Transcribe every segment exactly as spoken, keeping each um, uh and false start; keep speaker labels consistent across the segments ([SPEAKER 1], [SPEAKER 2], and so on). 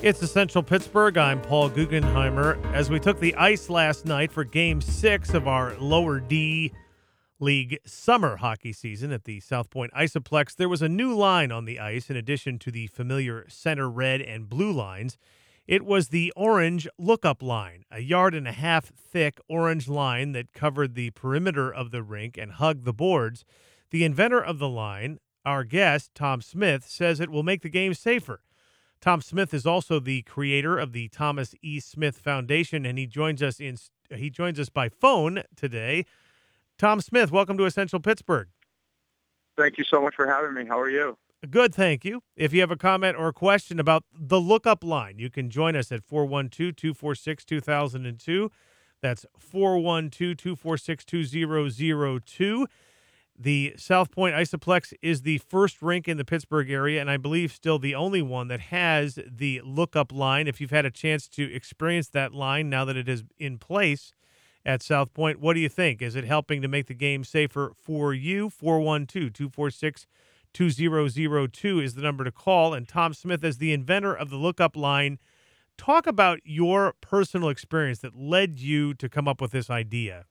[SPEAKER 1] It's Essential Pittsburgh. I'm Paul Guggenheimer. As we took the ice last night for Game six of our Lower D League summer hockey season at the South Point Isoplex, there was a new line on the ice in addition to the familiar center red and blue lines. It was the orange lookup line, a yard and a half thick orange line that covered the perimeter of the rink and hugged the boards. The inventor of the line, our guest, Tom Smith, says it will make the game safer. Tom Smith is also the creator of the Thomas E. Smith Foundation, and he joins us in he joins us by phone today. Tom Smith, welcome to Essential Pittsburgh.
[SPEAKER 2] Thank you so much for having me. How are you?
[SPEAKER 1] Good, thank you. If you have a comment or a question about the lookup line, you can join us at four one two, two four six, two thousand two. That's four one two, two four six, two zero zero two. The South Point Isoplex is the first rink in the Pittsburgh area, and I believe still the only one that has the lookup line. If you've had a chance to experience that line now that it is in place at South Point, what do you think? Is it helping to make the game safer for you? four one two, two four six, two zero zero two is the number to call. And Tom Smith, as the inventor of the lookup line, talk about your personal experience that led you to come up with this idea.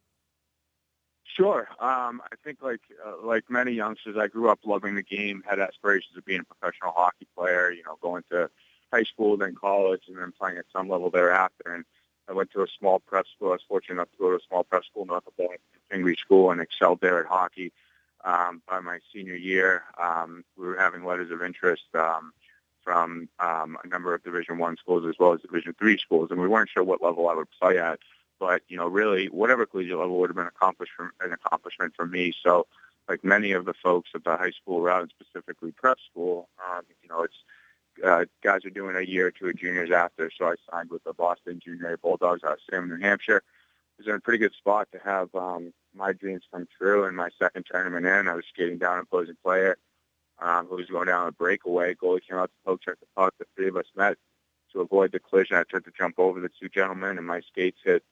[SPEAKER 2] Sure. Um, I think like uh, like many youngsters, I grew up loving the game, had aspirations of being a professional hockey player, you know, going to high school, then college, and then playing at some level thereafter. And I went to a small prep school. I was fortunate enough to go to a small prep school north of Boston, Fingry School, and excelled there at hockey. Um, by my senior year, um, we were having letters of interest um, from um, a number of Division One schools as well as Division Three schools, and we weren't sure what level I would play at. But, you know, really, whatever collegiate level would have been accomplished for, an accomplishment for me. So, like many of the folks at the high school route, and specifically prep school, um, you know, it's uh, guys are doing a year or two of juniors after. So I signed with the Boston Junior Bulldogs out of Salem, New Hampshire. I was in a pretty good spot to have um, my dreams come true. In my second tournament in, I was skating down an opposing player um, who was going down a breakaway. Goalie came out to poke check the puck. The three of us met to avoid the collision. I tried to jump over the two gentlemen, and my skates hit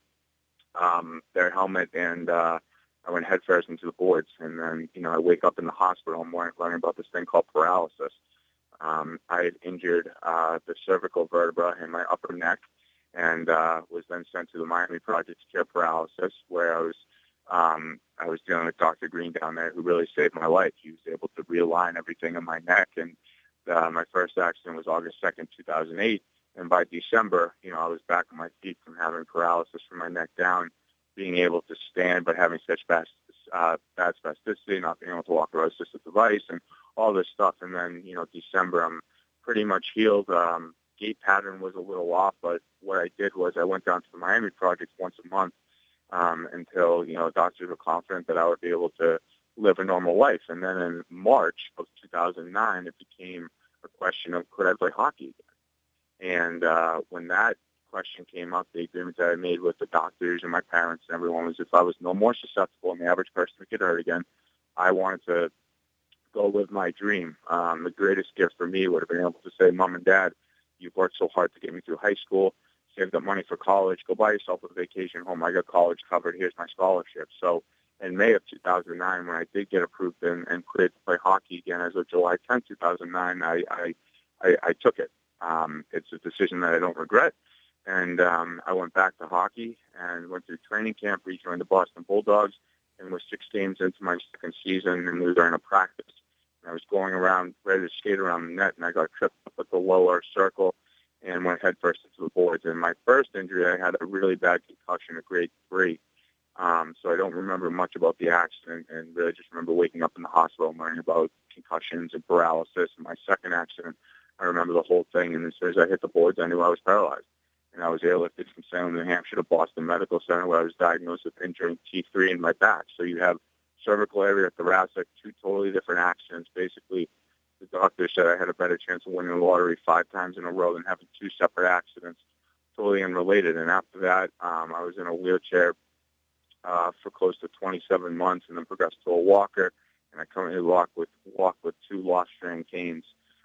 [SPEAKER 2] Um, their helmet, and uh, I went headfirst into the boards. And then, you know, I wake up in the hospital and learning, learning about this thing called paralysis. Um, I had injured uh, the cervical vertebra in my upper neck, and uh, was then sent to the Miami Project to cure paralysis, where I was um, I was dealing with Doctor Green down there, who really saved my life. He was able to realign everything in my neck, and uh, my first accident was August second, two thousand eight. And by December, you know, I was back on my feet from having paralysis from my neck down, being able to stand, but having such bad, uh, bad spasticity, not being able to walk without assistive device, and all this stuff. And then, you know, December, I'm pretty much healed. Um, gait pattern was a little off, but what I did was I went down to the Miami Project once a month um, until, you know, doctors were confident that I would be able to live a normal life. And then in March of two thousand nine, it became a question of, could I play hockey again? And uh, when that question came up, the agreement that I made with the doctors and my parents and everyone was, if I was no more susceptible than the average person to get hurt again, I wanted to go live my dream. Um, the greatest gift for me would have been able to say, Mom and Dad, you've worked so hard to get me through high school, saved up money for college, go buy yourself a vacation home. I got college covered. Here's my scholarship. So in May of two thousand nine, when I did get approved and, and cleared to play hockey again, as of July tenth, two thousand nine, I, I, I, I took it. Um, it's a decision that I don't regret. And um, I went back to hockey and went through training camp, rejoined the Boston Bulldogs, and was six games into my second season, and we were in a practice. And I was going around, ready to skate around the net, and I got tripped up at the lower circle and went headfirst into the boards. And my first injury, I had a really bad concussion at grade three. Um, so I don't remember much about the accident, and really just remember waking up in the hospital and learning about concussions and paralysis. And my second accident, I remember the whole thing, and as soon as I hit the boards, I knew I was paralyzed. And I was airlifted from Salem, New Hampshire to Boston Medical Center, where I was diagnosed with injury T three in my back. So you have cervical area, thoracic, two totally different accidents. Basically, the doctor said I had a better chance of winning the lottery five times in a row than having two separate accidents, totally unrelated. And after that, um, I was in a wheelchair uh, for close to twenty-seven months, and then progressed to a walker. And I currently walk with walk with two lost-strand canes.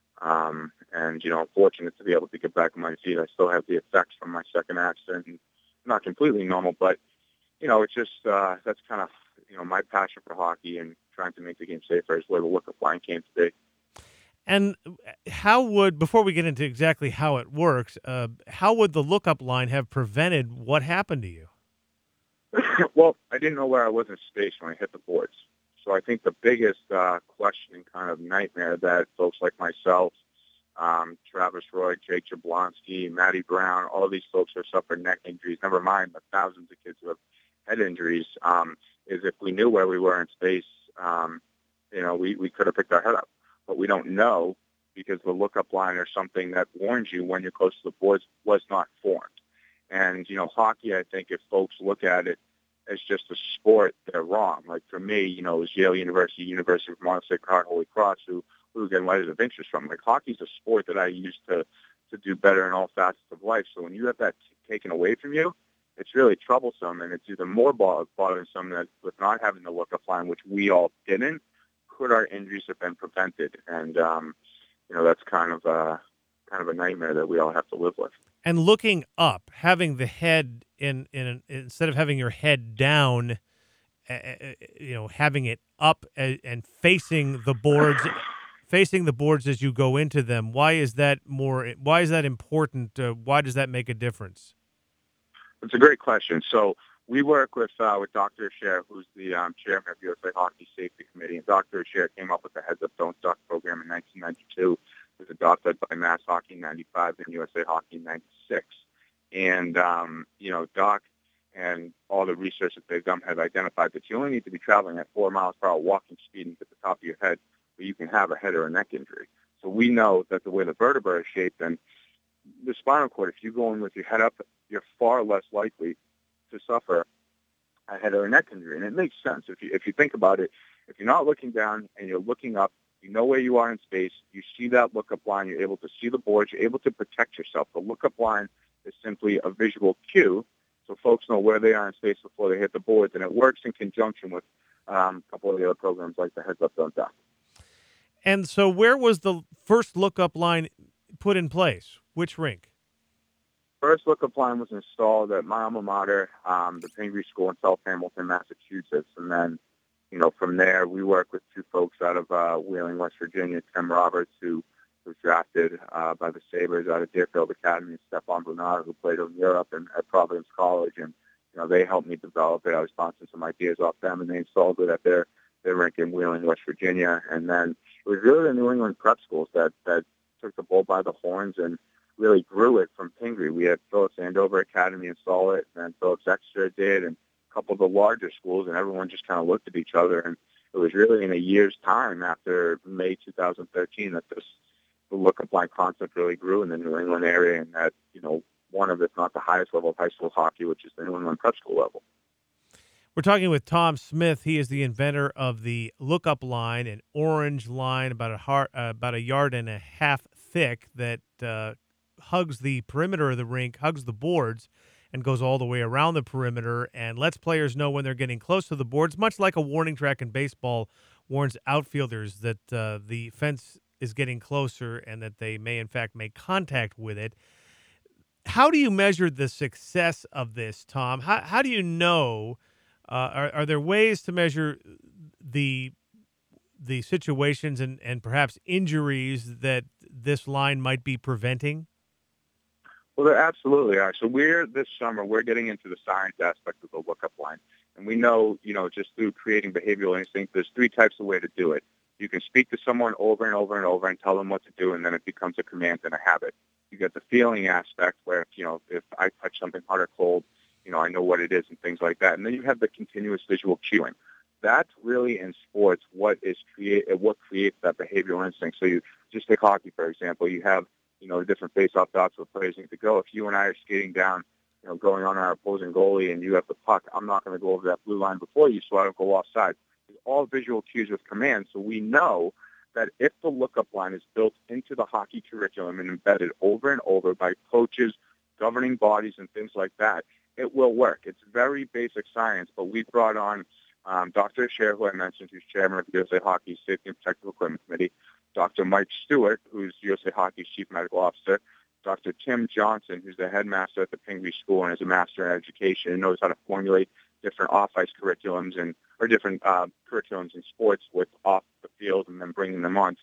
[SPEAKER 2] Um, and, you know, I'm fortunate to be able to get back on my feet. I still have the effects from my second accident. And not completely normal, but, you know, it's just, uh, that's kind of, you know, my passion for hockey and trying to make the game safer is where the lookup line came to be.
[SPEAKER 1] And how would, before we get into exactly how it works, uh, how would the lookup line have prevented what happened to you?
[SPEAKER 2] Well, I didn't know where I was in space when I hit the boards. So I think the biggest uh, question and kind of nightmare that folks like myself, um, Travis Roy, Jake Jablonski, Matty Brown, all of these folks who have suffered neck injuries, never mind the thousands of kids who have head injuries, um, is if we knew where we were in space, um, you know, we, we could have picked our head up. But we don't know because the lookup line or something that warns you when you're close to the boards was not formed. And, you know, hockey, I think if folks look at it as just a sport, they're wrong. Like for me, you know, it was Yale University, University of Vermont, Sacred Heart, Holy Cross, who, who were getting letters of interest from. Like hockey's a sport that I used to, to do better in all facets of life. So when you have that t- taken away from you, it's really troublesome. And it's even more bo- bothersome that with not having the lookup line, which we all didn't, could our injuries have been prevented? And, um, you know, that's kind of a, kind of a nightmare that we all have to live with.
[SPEAKER 1] And looking up, having the head in, in instead of having your head down, uh, you know, having it up and, and facing the boards, facing the boards as you go into them. Why is that more? Why is that important? Uh, why does that make a difference?
[SPEAKER 2] It's a great question. So we work with uh, with Doctor Asher, who's the um, chairman of U S A Hockey Safety Committee. And Doctor Asher came up with the Heads Up Don't Duck program in nineteen ninety-two. It was adopted by Mass Hockey in ninety-five and U S A Hockey in ninety-six. And, um, you know, Doc and all the research that they've done have identified that you only need to be traveling at four miles per hour walking speed and get the top of your head where you can have a head or a neck injury. So we know that the way the vertebrae are shaped and the spinal cord, if you go in with your head up, you're far less likely to suffer a head or a neck injury. And it makes sense. If you, if you think about it, if you're not looking down and you're looking up, you know where you are in space, you see that lookup line, you're able to see the boards, you're able to protect yourself. The lookup line is simply a visual cue so folks know where they are in space before they hit the boards, and it works in conjunction with um, a couple of the other programs like the Heads Up Don't Duck.
[SPEAKER 1] And so where was the first lookup line put in place? Which rink?
[SPEAKER 2] First lookup line was installed at my alma mater, um, the Pingree School in South Hamilton, Massachusetts. And then, you know, from there, we work with two folks out of uh, Wheeling, West Virginia, Tim Roberts, who was drafted uh, by the Sabres out of Deerfield Academy, and Stefan Bernard, who played in Europe and at Providence College. And, you know, they helped me develop it. I was bouncing some ideas off them, and they installed it at their, their rink in Wheeling, West Virginia. And then it was really the New England prep schools that, that took the bull by the horns and really grew it from Pingree. We had Phillips Andover Academy install it, and then Phillips Exeter did, and a couple of the larger schools, and everyone just kind of looked at each other. And it was really in a year's time after May two thousand thirteen that this the lookup line concept really grew in the New England area, and that, you know, one of, if not the highest level of high school hockey, which is the New England prep school level.
[SPEAKER 1] We're talking with Tom Smith. He is the inventor of the lookup line, an orange line about a heart, uh, about a yard and a half thick that uh, hugs the perimeter of the rink, hugs the boards, and goes all the way around the perimeter and lets players know when they're getting close to the boards, much like a warning track in baseball warns outfielders that uh, the fence is getting closer and that they may, in fact, make contact with it. How do you measure the success of this, Tom? How, how do you know? Uh, are, are there ways to measure the the situations and, and perhaps injuries that this line might be preventing?
[SPEAKER 2] Well, there absolutely are. So we're, this summer, we're getting into the science aspect of the lookup line. And we know, you know, just through creating behavioral instinct, there's three types of way to do it. You can speak to someone over and over and over and tell them what to do, and then it becomes a command and a habit. You get the feeling aspect where, you know, if I touch something hot or cold, you know, I know what it is and things like that. And then you have the continuous visual cueing. That's really in sports what is create what creates that behavioral instinct. So you just take hockey, for example. You have, you know, different face-off dots where players need to go. If you and I are skating down, you know, going on our opposing goalie and you have the puck, I'm not going to go over that blue line before you so I don't go offside. It's all visual cues with commands. So we know that if the lookup line is built into the hockey curriculum and embedded over and over by coaches, governing bodies, and things like that, it will work. It's very basic science, but we brought on um, Doctor Asher, who I mentioned, who's chairman of U S A Hockey Safety and Protective Equipment Committee, Doctor Mike Stewart, who's U S A Hockey's chief medical officer, Doctor Tim Johnson, who's the headmaster at the Pingree School and is a master in education and knows how to formulate different off-ice curriculums and or different uh, curriculums in sports with off the field and then bringing them on to the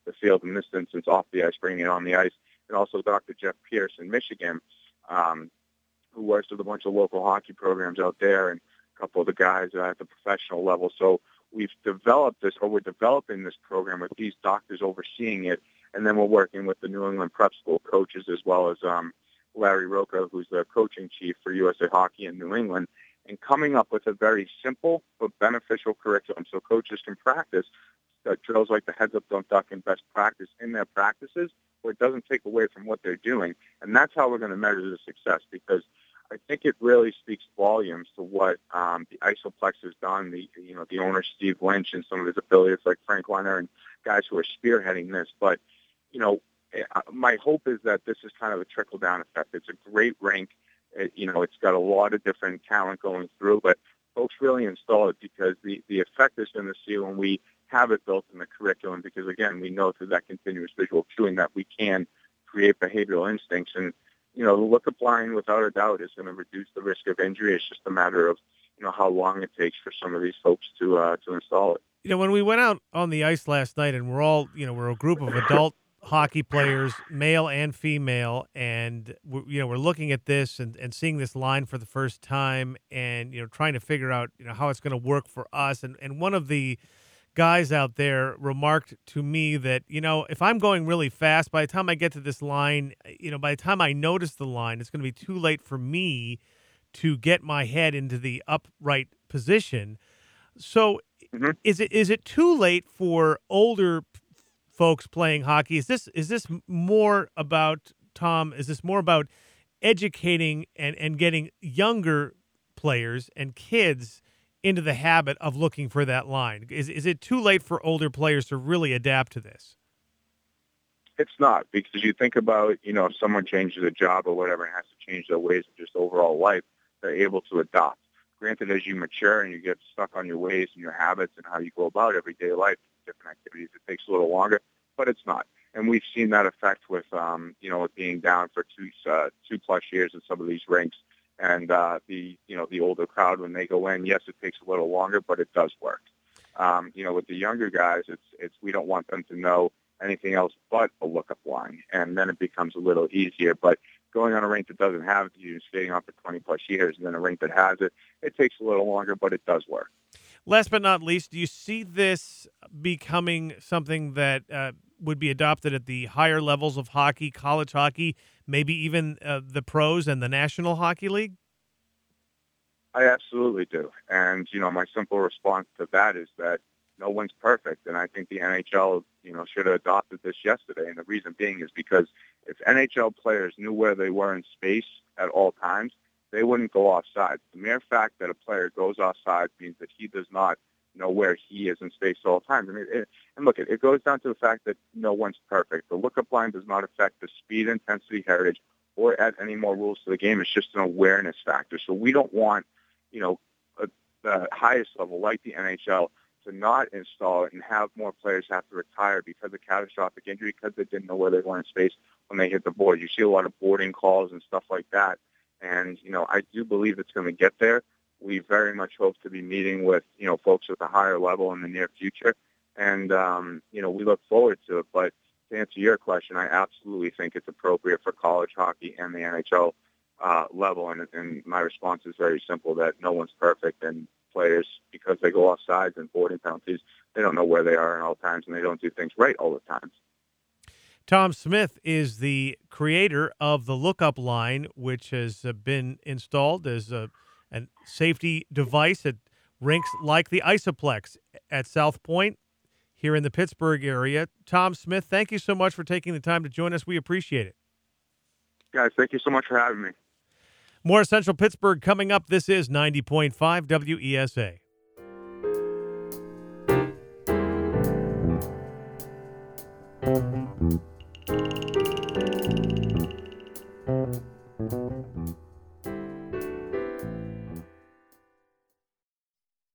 [SPEAKER 2] the field, in this instance off the ice, bringing it on the ice, and also Doctor Jeff Pierce in Michigan, um, who works with a bunch of local hockey programs out there, and a couple of the guys at the professional level. So we've developed this, or we're developing this program with these doctors overseeing it, and then we're working with the New England Prep School coaches as well as um, Larry Roca, who's the coaching chief for U S A Hockey in New England, and coming up with a very simple but beneficial curriculum so coaches can practice that drills like the heads up, don't duck, and best practice in their practices, where it doesn't take away from what they're doing. And that's how we're going to measure the success, because I think it really speaks volumes to what um, the Isoplex has done. The you know the owner Steve Lynch and some of his affiliates like Frank Leonard and guys who are spearheading this. But you know, my hope is that this is kind of a trickle down effect. It's a great rink. It, you know, it's got a lot of different talent going through, but folks really install it because the the effect is going to see when we have it built in the curriculum. Because again, we know through that continuous visual cueing that we can create behavioral instincts. And you know, the look-up line, without a doubt, is going to reduce the risk of injury. It's just a matter of, you know, how long it takes for some of these folks to uh, to install it.
[SPEAKER 1] You know, when we went out on the ice last night, and we're all, you know, we're a group of adult hockey players, male and female, and we're, you know, we're looking at this and, and seeing this line for the first time, and you know, trying to figure out, you know, how it's going to work for us. And and one of the guys out there remarked to me that, you know, if I'm going really fast, by the time I get to this line, you know, by the time I notice the line, it's going to be too late for me to get my head into the upright position. So
[SPEAKER 2] mm-hmm.
[SPEAKER 1] is it is it too late for older p- folks playing hockey? Is this is this more about, Tom, is this more about educating and, and getting younger players and kids into the habit of looking for that line? Is is it too late for older players to really adapt to this?
[SPEAKER 2] It's not, because you think about, you know, if someone changes a job or whatever and has to change their ways of just overall life, they're able to adopt. Granted, as you mature and you get stuck on your ways and your habits and how you go about everyday life, different activities, it takes a little longer, but it's not. And we've seen that effect with, um, you know, it being down for two, uh, two plus years in some of these rinks. And uh, the you know the older crowd, when they go in, yes, it takes a little longer, but it does work. Um, you know, with the younger guys, it's it's we don't want them to know anything else but a lookup line, and then it becomes a little easier. But going on a rink that doesn't have it, you're skating on for twenty plus years, and then a rink that has it, it takes a little longer, but it does work.
[SPEAKER 1] Last but not least, do you see this becoming something that uh, would be adopted at the higher levels of hockey, college hockey, maybe even uh, the pros and the National Hockey League?
[SPEAKER 2] I absolutely do. And, you know, my simple response to that is that no one's perfect. And I think the N H L, you know, should have adopted this yesterday. And the reason being is because if N H L players knew where they were in space at all times, they wouldn't go offside. The mere fact that a player goes offside means that he does not know where he is in space at all times. I mean, it, and look, it, it goes down to the fact that no one's perfect. The lookup line does not affect the speed, intensity, heritage, or add any more rules to the game. It's just an awareness factor. So we don't want, you know, a, the highest level like the N H L to not install it and have more players have to retire because of catastrophic injury because they didn't know where they were in space when they hit the board. You see a lot of boarding calls and stuff like that. And, you know, I do believe it's going to get there. We very much hope to be meeting with, you know, folks at the higher level in the near future. And, um, you know, we look forward to it. But to answer your question, I absolutely think it's appropriate for college hockey and the N H L uh, level. And, and my response is very simple, that no one's perfect. And players, because they go off sides and boarding penalties, they don't know where they are at all times, and they don't do things right all the time.
[SPEAKER 1] Tom Smith is the creator of the Lookup Line, which has uh, been installed as a, a safety device at rinks like the Isoplex at South Point here in the Pittsburgh area. Tom Smith, thank you so much for taking the time to join us. We appreciate it.
[SPEAKER 2] Guys, thank you so much for having me.
[SPEAKER 1] More Central Pittsburgh coming up. This is ninety point five W E S A.